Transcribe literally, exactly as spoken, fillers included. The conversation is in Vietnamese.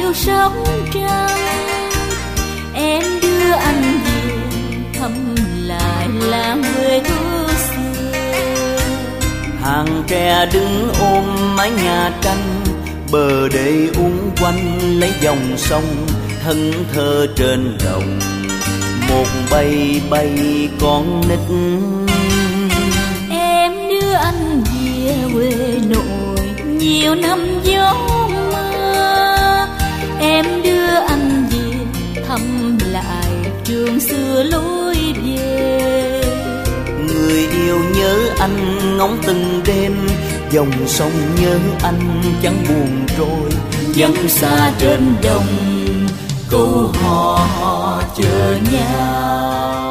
yêu sóng trăng. Em đưa anh về thăm lại làng quê hương xưa. Hàng tre đứng ôm mái nhà tranh, bờ đê uốn quanh lấy dòng sông, thân thơ trên đồng một bay bay con nít. Em đưa anh về quê nội nhiều năm gió mưa. Em đưa anh về thăm lại trường xưa lối về. Người yêu nhớ anh ngóng từng đêm, dòng sông nhớ anh chẳng buồn trôi. Vắng xa trên đồng câu hò hò chờ nhau.